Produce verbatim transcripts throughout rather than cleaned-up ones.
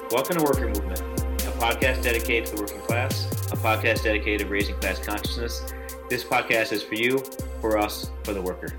Welcome to Worker Movement, a podcast dedicated to the working class, a podcast dedicated to raising class consciousness. This podcast is for you, for us, for the worker.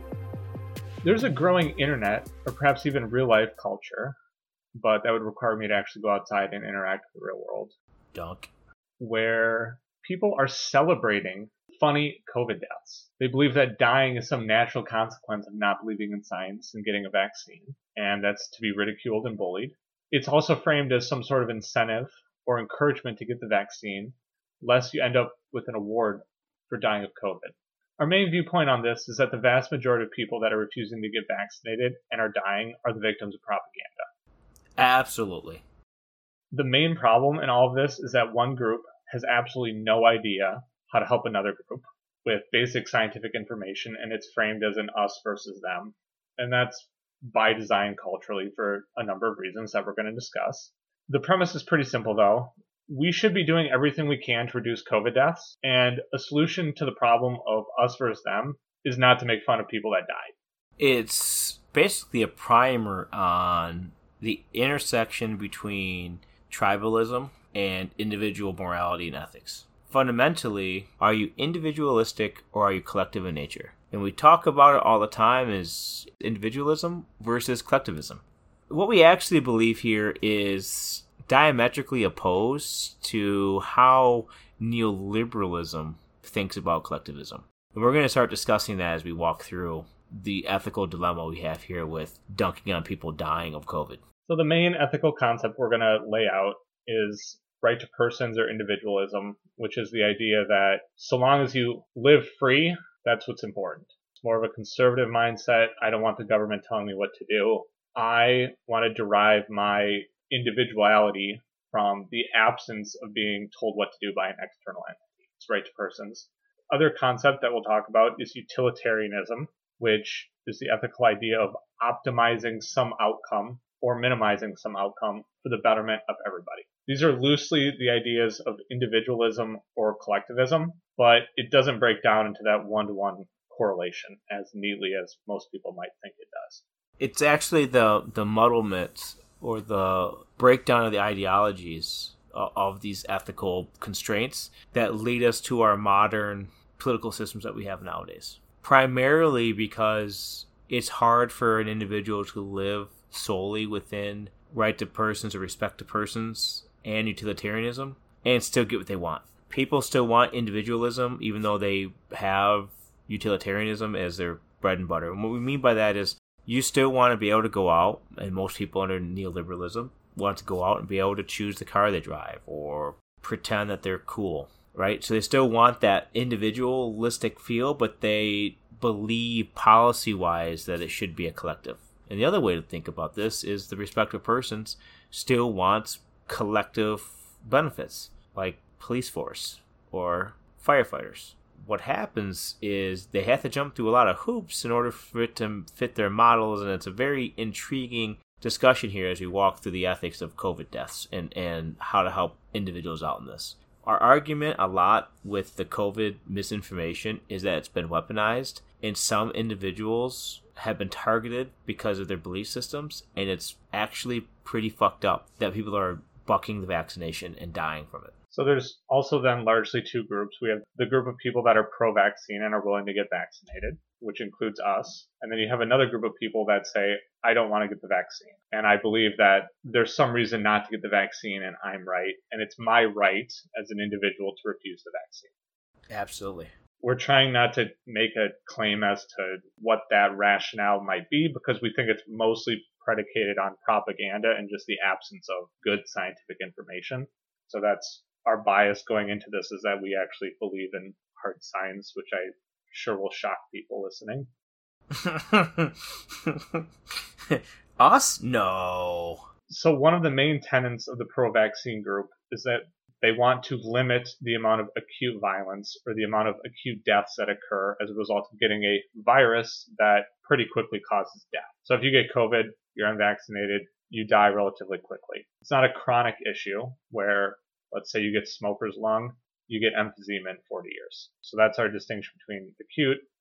There's a growing internet, or perhaps even real-life culture, but that would require me to actually go outside and interact with the real world. Dunk. Where people are celebrating funny COVID deaths. They believe that dying is some natural consequence of not believing in science and getting a vaccine, and that's to be ridiculed and bullied. It's also framed as some sort of incentive or encouragement to get the vaccine, lest you end up with an award for dying of COVID. Our main viewpoint on this is that the vast majority of people that are refusing to get vaccinated and are dying are the victims of propaganda. Absolutely. The main problem in all of this is that one group has absolutely no idea how to help another group with basic scientific information, and it's framed as an us versus them. And that's by design culturally for a number of reasons that we're going to discuss. The premise is pretty simple, though. We should be doing everything we can to reduce COVID deaths, and a solution to the problem of us versus them is not to make fun of people that died. It's basically a primer on the intersection between tribalism and individual morality and ethics. Fundamentally, are you individualistic or are you collective in nature? And we talk about it all the time as individualism versus collectivism. What we actually believe here is diametrically opposed to how neoliberalism thinks about collectivism. And we're going to start discussing that as we walk through the ethical dilemma we have here with dunking on people dying of COVID. So the main ethical concept we're going to lay out is right to persons or individualism, which is the idea that so long as you live free, that's what's important. It's more of a conservative mindset. I don't want the government telling me what to do. I want to derive my individuality from the absence of being told what to do by an external entity. It's right to persons. Other concept that we'll talk about is utilitarianism, which is the ethical idea of optimizing some outcome or minimizing some outcome for the betterment of everybody. These are loosely the ideas of individualism or collectivism, but it doesn't break down into that one-to-one correlation as neatly as most people might think it does. It's actually the, the muddlement or the breakdown of the ideologies of these ethical constraints that lead us to our modern political systems that we have nowadays. Primarily because it's hard for an individual to live solely within right to persons or respect to persons and utilitarianism and still get what they want. People still want individualism even though they have utilitarianism as their bread and butter. And what we mean by that is you still want to be able to go out, and most people under neoliberalism want to go out and be able to choose the car they drive or pretend that they're cool, right? So they still want that individualistic feel, but they believe policy-wise that it should be a collective. And the other way to think about this is the respective persons still wants collective benefits, like police force or firefighters. What happens is they have to jump through a lot of hoops in order for it to fit their models, and it's a very intriguing discussion here as we walk through the ethics of COVID deaths and, and how to help individuals out in this. Our argument a lot with the COVID misinformation is that it's been weaponized, and some individuals have been targeted because of their belief systems, and it's actually pretty fucked up that people are bucking the vaccination and dying from it. So there's also then largely two groups. We have the group of people that are pro-vaccine and are willing to get vaccinated, which includes us. And then you have another group of people that say, I don't want to get the vaccine. And I believe that there's some reason not to get the vaccine and I'm right. And it's my right as an individual to refuse the vaccine. Absolutely. We're trying not to make a claim as to what that rationale might be because we think it's mostly predicated on propaganda and just the absence of good scientific information. So that's our bias going into this, is that we actually believe in hard science, which I'm sure will shock people listening. Us? No. So one of the main tenets of the pro-vaccine group is that they want to limit the amount of acute violence or the amount of acute deaths that occur as a result of getting a virus that pretty quickly causes death. So if you get COVID, you're unvaccinated, you die relatively quickly. It's not a chronic issue where, let's say you get smoker's lung, you get emphysema in forty years. So that's our distinction between acute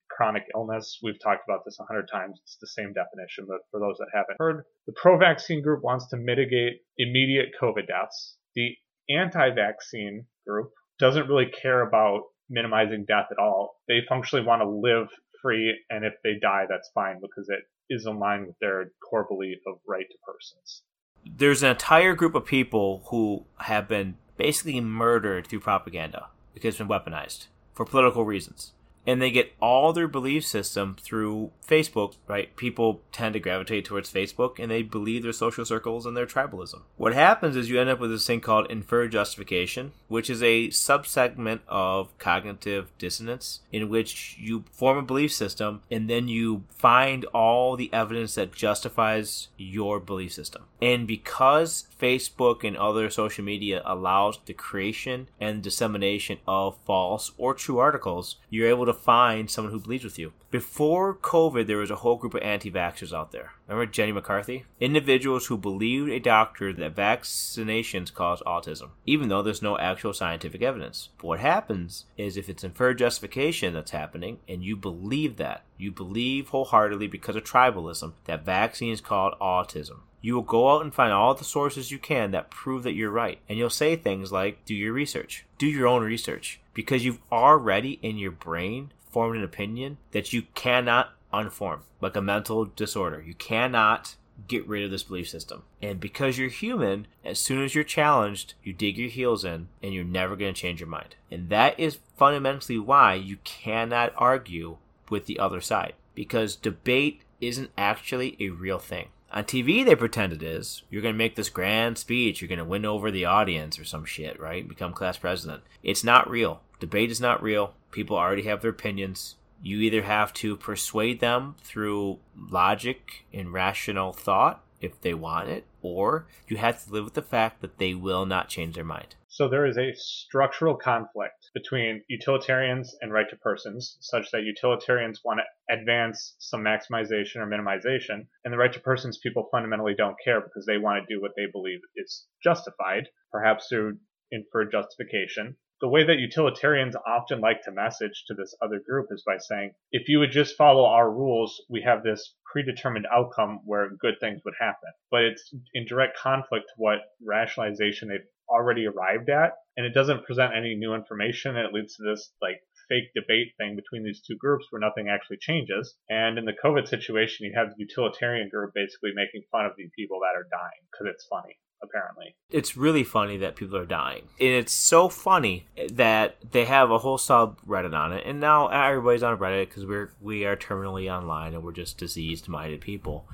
chronic illness. We've talked about this a hundred times. It's the same definition, but for those that haven't heard, the pro-vaccine group wants to mitigate immediate COVID deaths. The anti-vaccine group doesn't really care about minimizing death at all. They functionally want to live free, and if they die, that's fine because it is in line with their core belief of right to persons. There's an entire group of people who have been basically murdered through propaganda because it's been weaponized for political reasons. And they get all their belief system through Facebook, right? People tend to gravitate towards Facebook, and they believe their social circles and their tribalism. What happens is you end up with this thing called inferred justification, which is a subsegment of cognitive dissonance in which you form a belief system, and then you find all the evidence that justifies your belief system. And because Facebook and other social media allows the creation and dissemination of false or true articles, you're able to find someone who believes with you. Before COVID, there was a whole group of anti-vaxxers out there. Remember Jenny McCarthy? Individuals who believed a doctor that vaccinations cause autism, even though there's no actual scientific evidence. But what happens is if it's inferred justification that's happening, and you believe that, you believe wholeheartedly because of tribalism that vaccines cause autism, you will go out and find all the sources you can that prove that you're right. And you'll say things like, do your research. Do your own research. Because you've already in your brain formed an opinion that you cannot unform, like a mental disorder. You cannot get rid of this belief system. And because you're human, as soon as you're challenged, you dig your heels in, and you're never going to change your mind. And that is fundamentally why you cannot argue with the other side. Because debate isn't actually a real thing. On T V, they pretend it is. You're going to make this grand speech. You're going to win over the audience or some shit, right? Become class president. It's not real. Debate is not real. People already have their opinions. You either have to persuade them through logic and rational thought if they want it, or you have to live with the fact that they will not change their mind. So there is a structural conflict between utilitarians and right to persons, such that utilitarians want to advance some maximization or minimization, and the right to persons people fundamentally don't care because they want to do what they believe is justified, perhaps through inferred justification. The way that utilitarians often like to message to this other group is by saying, if you would just follow our rules, we have this predetermined outcome where good things would happen. But it's in direct conflict to what rationalization they've already arrived at, and it doesn't present any new information, and it leads to this like fake debate thing between these two groups where nothing actually changes. And in the COVID situation, you have the utilitarian group basically making fun of the people that are dying because it's funny. Apparently. It's really funny that people are dying. And it's so funny that they have a whole subreddit on it. And now everybody's on Reddit because we're we are terminally online and we're just diseased-minded people.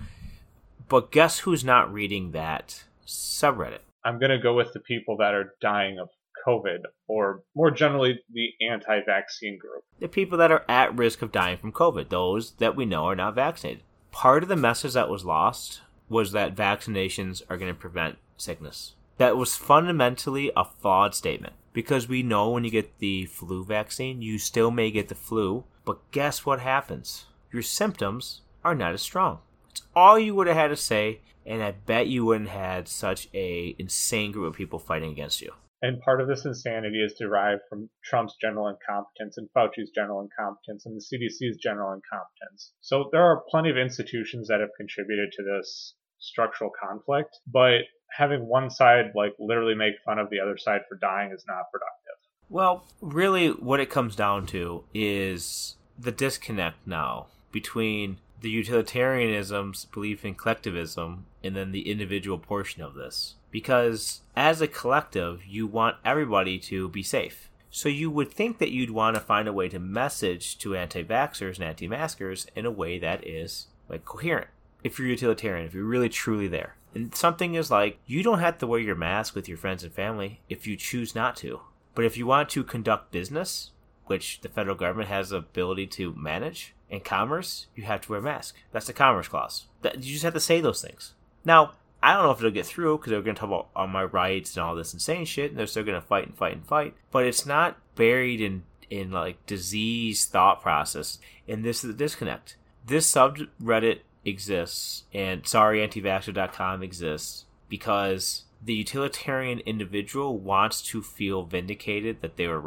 But guess who's not reading that subreddit? I'm going to go with the people that are dying of COVID, or more generally, the anti-vaccine group. The people that are at risk of dying from COVID, those that we know are not vaccinated. Part of the message that was lost was that vaccinations are going to prevent sickness. That was fundamentally a flawed statement, because we know when you get the flu vaccine, you still may get the flu, but guess what happens? Your symptoms are not as strong. It's all you would have had to say, and I bet you wouldn't have had such a insane group of people fighting against you. And part of this insanity is derived from Trump's general incompetence and Fauci's general incompetence and the C D C's general incompetence. So there are plenty of institutions that have contributed to this structural conflict, but having one side like literally make fun of the other side for dying is not productive. Well, really what it comes down to is the disconnect now between the utilitarianism's belief in collectivism and then the individual portion of this. Because as a collective, you want everybody to be safe. So you would think that you'd want to find a way to message to anti-vaxxers and anti-maskers in a way that is like coherent. If you're utilitarian, if you're really truly there. And something is like, you don't have to wear your mask with your friends and family if you choose not to. But if you want to conduct business, which the federal government has the ability to manage, and commerce, you have to wear a mask. That's the Commerce Clause. That, you just have to say those things. Now, I don't know if it'll get through because they're going to talk about all my rights and all this insane shit, and they're still going to fight and fight and fight. But it's not buried in, in like disease thought process. And this is the disconnect. This subreddit exists, and sorry anti vaxxer dot com exists because the utilitarian individual wants to feel vindicated that they were right.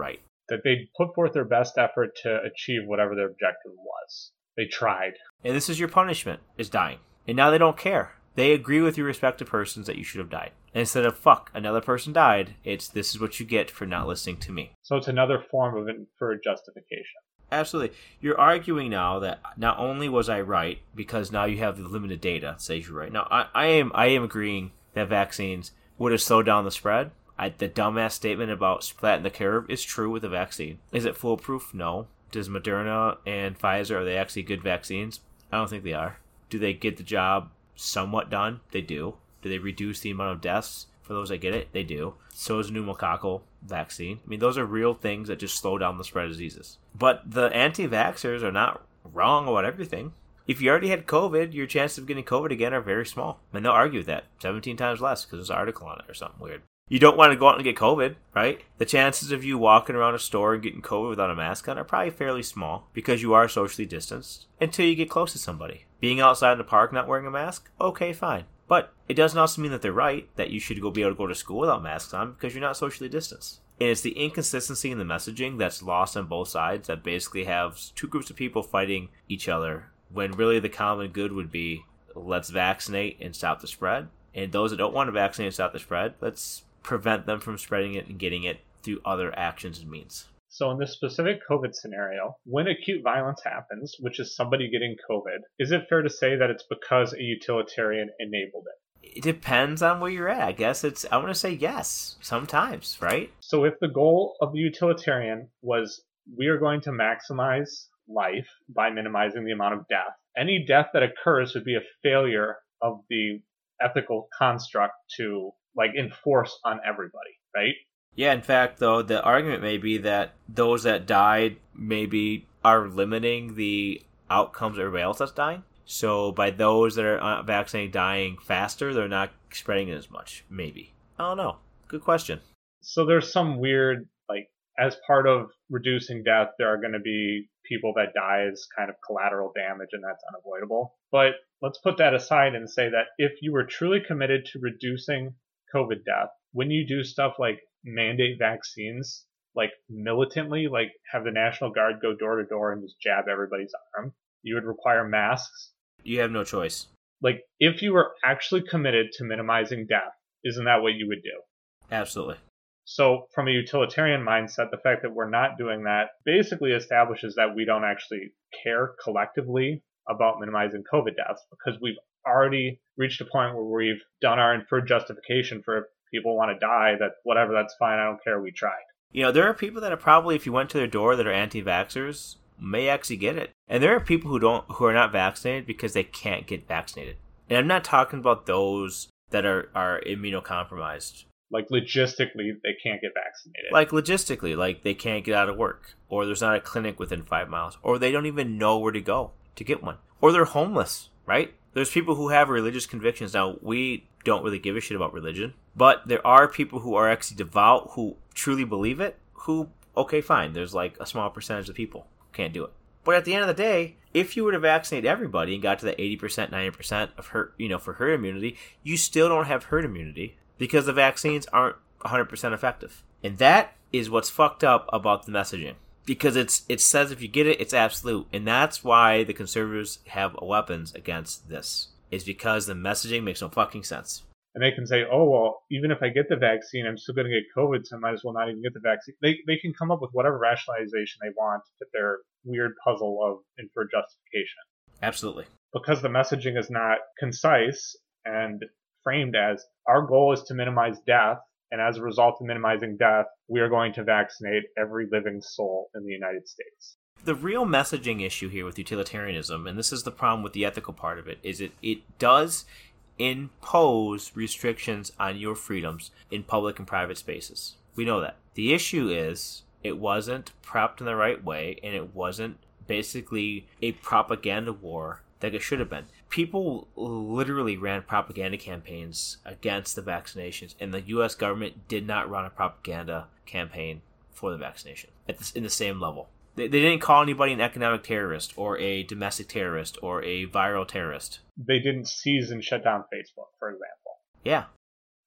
that they put forth their best effort to achieve whatever their objective was. They tried. And this is your punishment, is dying. And now they don't care. They agree with your respective persons that you should have died. And instead of, fuck, another person died, it's this is what you get for not listening to me. So it's another form of inferred justification. Absolutely. You're arguing now that not only was I right, because now you have the limited data that says you're right. Now, I, I am I am agreeing that vaccines would have slowed down the spread. I, the dumbass statement about flattening the curve is true with the vaccine. Is it foolproof? No. Does Moderna and Pfizer, are they actually good vaccines? I don't think they are. Do they get the job somewhat done? They do. Do they reduce the amount of deaths for those that get it? They do. So is a pneumococcal vaccine. I mean, those are real things that just slow down the spread of diseases. But the anti-vaxxers are not wrong about everything. If you already had COVID, your chances of getting COVID again are very small. And they'll argue with that. seventeen times less because there's an article on it or something weird. You don't want to go out and get COVID, right? The chances of you walking around a store and getting COVID without a mask on are probably fairly small because you are socially distanced until you get close to somebody. Being outside in the park not wearing a mask, okay, fine. But it doesn't also mean that they're right, that you should go be able to go to school without masks on because you're not socially distanced. And it's the inconsistency in the messaging that's lost on both sides that basically have two groups of people fighting each other when really the common good would be let's vaccinate and stop the spread. And those that don't want to vaccinate and stop the spread, let's prevent them from spreading it and getting it through other actions and means. So in this specific COVID scenario, when acute violence happens, which is somebody getting COVID, is it fair to say that it's because a utilitarian enabled it? It depends on where you're at. I guess it's, I want to say yes, sometimes, right? So if the goal of the utilitarian was we are going to maximize life by minimizing the amount of death, any death that occurs would be a failure of the ethical construct to like enforce on everybody, right? Yeah, in fact, though, the argument may be that those that died maybe are limiting the outcomes of everybody else that's dying. So by those that are vaccinated dying faster, they're not spreading it as much. Maybe. I don't know. Good question. So there's some weird, like, as part of reducing death, there are going to be people that die as kind of collateral damage, and that's unavoidable. But let's put that aside and say that if you were truly committed to reducing COVID death, when you do stuff like mandate vaccines, like militantly, like have the National Guard go door to door and just jab everybody's arm, you would require masks. You have no choice. Like, if you were actually committed to minimizing death, isn't that what you would do? Absolutely. So from a utilitarian mindset, the fact that we're not doing that basically establishes that we don't actually care collectively about minimizing COVID deaths because we've already reached a point where we've done our inferred justification for if people want to die, that whatever, that's fine, I don't care, we tried. You know, there are people that are probably, if you went to their door that are anti-vaxxers, may actually get it. And there are people who don't, who are not vaccinated because they can't get vaccinated. And I'm not talking about those that are, are immunocompromised. Like, logistically, they can't get vaccinated. Like, logistically, like they can't get out of work. Or there's not a clinic within five miles. Or they don't even know where to go to get one. Or they're homeless, right? There's people who have religious convictions. Now, we don't really give a shit about religion. But there are people who are actually devout, who truly believe it, who, okay, fine. There's like a small percentage of people who can't do it. But at the end of the day, if you were to vaccinate everybody and got to the eighty percent, ninety percent of herd, you know, for herd immunity, you still don't have herd immunity because the vaccines aren't one hundred percent effective. And that is what's fucked up about the messaging. Because it's it says if you get it, it's absolute. And that's why the conservatives have weapons against this. Is because the messaging makes no fucking sense. And they can say, oh, well, even if I get the vaccine, I'm still going to get COVID, so I might as well not even get the vaccine. They they can come up with whatever rationalization they want to fit their weird puzzle of inferred justification. Absolutely. Because the messaging is not concise and framed as, our goal is to minimize death, and as a result of minimizing death, we are going to vaccinate every living soul in the United States. The real messaging issue here with utilitarianism, and this is the problem with the ethical part of it, is it, it does impose restrictions on your freedoms in public and private spaces. We know that. The issue is it wasn't prepped in the right way, and it wasn't basically a propaganda war that it should have been. People literally ran propaganda campaigns against the vaccinations, and the U S government did not run a propaganda campaign for the vaccination at the, in the same level. They, they didn't call anybody an economic terrorist or a domestic terrorist or a viral terrorist. They didn't seize and shut down Facebook, for example. Yeah.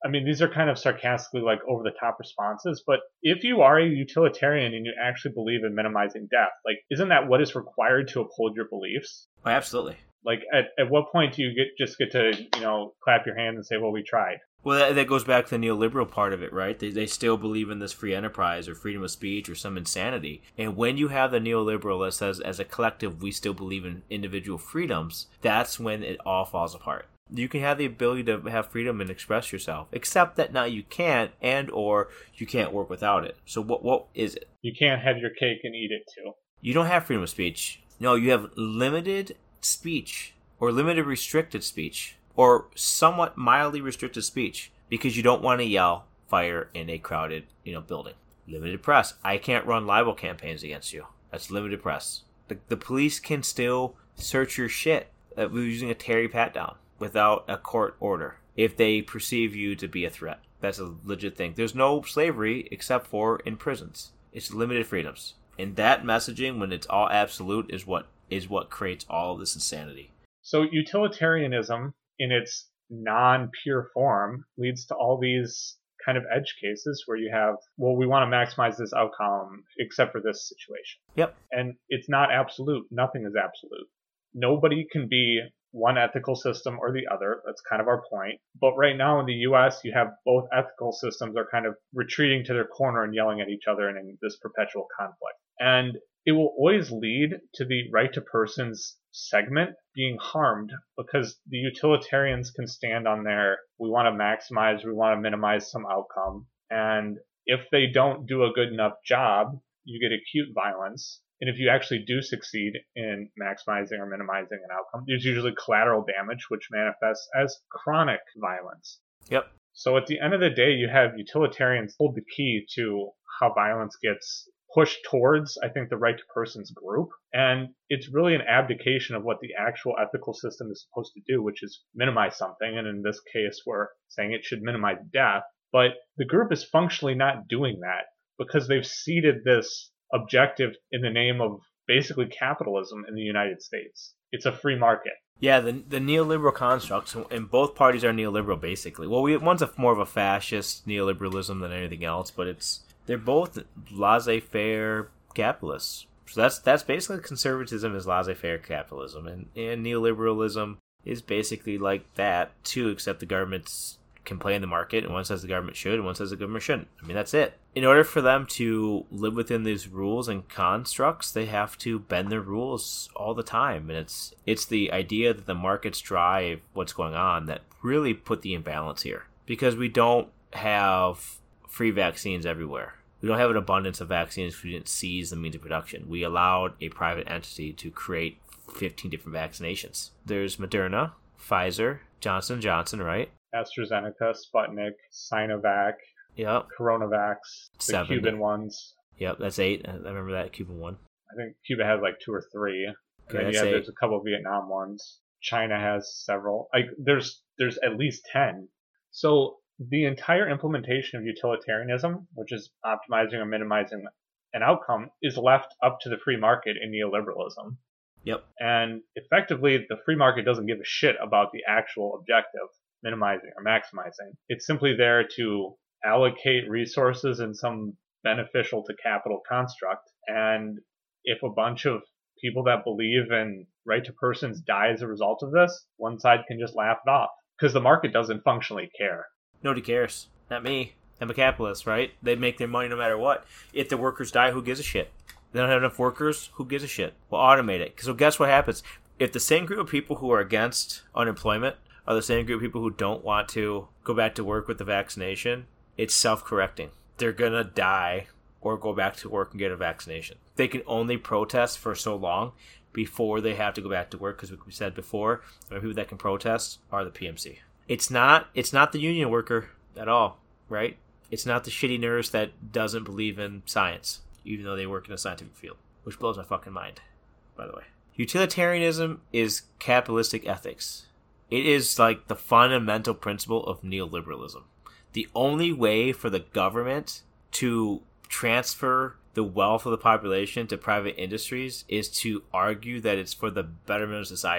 I mean, these are kind of sarcastically like over the top responses, but if you are a utilitarian and you actually believe in minimizing death, like, isn't that what is required to uphold your beliefs? Oh, absolutely. Like, at, at what point do you get just get to, you know, clap your hands and say, well, we tried? Well, that, that goes back to the neoliberal part of it, right? They, they still believe in this free enterprise or freedom of speech or some insanity. And when you have the neoliberal that says, as a collective, we still believe in individual freedoms, that's when it all falls apart. You can have the ability to have freedom and express yourself, except that now you can't, and or you can't work without it. So what what is it? You can't have your cake and eat it too. You don't have freedom of speech. No, you have limited speech or limited restricted speech or somewhat mildly restricted speech because you don't want to yell fire in a crowded, you know, building. Limited press. I can't run libel campaigns against you. That's limited press. The, the police can still search your shit uh, using a Terry pat down without a court order if they perceive you to be a threat. That's a legit thing. There's no slavery except for in prisons. It's limited freedoms. And that messaging, when it's all absolute, is what is what creates all of this insanity. So utilitarianism in its non-pure form leads to all these kind of edge cases where you have, well, we want to maximize this outcome except for this situation. Yep. And it's not absolute. Nothing is absolute. Nobody can be one ethical system or the other. That's kind of our point. But right now in the U S, you have both ethical systems are kind of retreating to their corner and yelling at each other and in this perpetual conflict. And it will always lead to the right to persons segment being harmed because the utilitarians can stand on their, we want to maximize, we want to minimize some outcome. And if they don't do a good enough job, you get acute violence. And if you actually do succeed in maximizing or minimizing an outcome, there's usually collateral damage, which manifests as chronic violence. Yep. So at the end of the day, you have utilitarians hold the key to how violence gets pushed towards, I think, the right to persons group. And it's really an abdication of what the actual ethical system is supposed to do, which is minimize something. And in this case, we're saying it should minimize death. But the group is functionally not doing that because they've seeded this objective in the name of basically capitalism in the United States. It's a free market. Yeah, the the neoliberal constructs, and both parties are neoliberal basically. Well, we, one's a more of a fascist neoliberalism than anything else, but it's they're both laissez-faire capitalists. So that's that's basically conservatism is laissez-faire capitalism, and, and neoliberalism is basically like that too, except the government's can play in the market, and one says the government should, and one says the government shouldn't. I mean, that's it. In order for them to live within these rules and constructs, they have to bend their rules all the time. And it's it's the idea that the markets drive what's going on that really put the imbalance here. Because we don't have free vaccines everywhere. We don't have an abundance of vaccines if we didn't seize the means of production. We allowed a private entity to create fifteen different vaccinations. There's Moderna, Pfizer, Johnson and Johnson, right? AstraZeneca, Sputnik, Sinovac, yep. Coronavax, the Seven. Cuban ones. Yep, that's eight. I remember that Cuban one. I think Cuba has like two or three. And Okay, then that's yeah, eight. there's a couple of Vietnam ones. China has several. Like there's there's at least ten. So the entire implementation of utilitarianism, which is optimizing or minimizing an outcome, is left up to the free market in neoliberalism. Yep. And effectively, the free market doesn't give a shit about the actual objective, minimizing or maximizing. It's simply there to allocate resources in some beneficial to capital construct. And if a bunch of people that believe in right to persons die as a result of this, one side can just laugh it off because the market doesn't functionally care. Nobody cares. Not me. I'm a capitalist, right? They make their money no matter what. If the workers die, who gives a shit? They don't have enough workers, who gives a shit? We'll automate it. So guess what happens? If the same group of people who are against unemployment are the same group of people who don't want to go back to work with the vaccination, it's self-correcting. They're going to die or go back to work and get a vaccination. They can only protest for so long before they have to go back to work, because like we said before, the only people that can protest are the P M C. It's not it's not the union worker at all, right? It's not the shitty nurse that doesn't believe in science, even though they work in a scientific field, which blows my fucking mind, by the way. Utilitarianism is capitalistic ethics. It is like the fundamental principle of neoliberalism. The only way for the government to transfer the wealth of the population to private industries is to argue that it's for the betterment of society.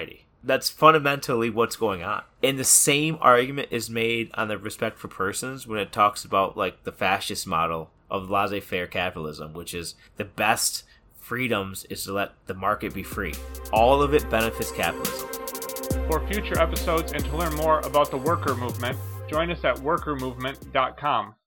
That's fundamentally what's going on. And the same argument is made on the respect for persons when it talks about like the fascist model of laissez-faire capitalism, which is the best freedoms is to let the market be free. All of it benefits capitalism. For future episodes and to learn more about the worker movement, join us at worker movement dot com.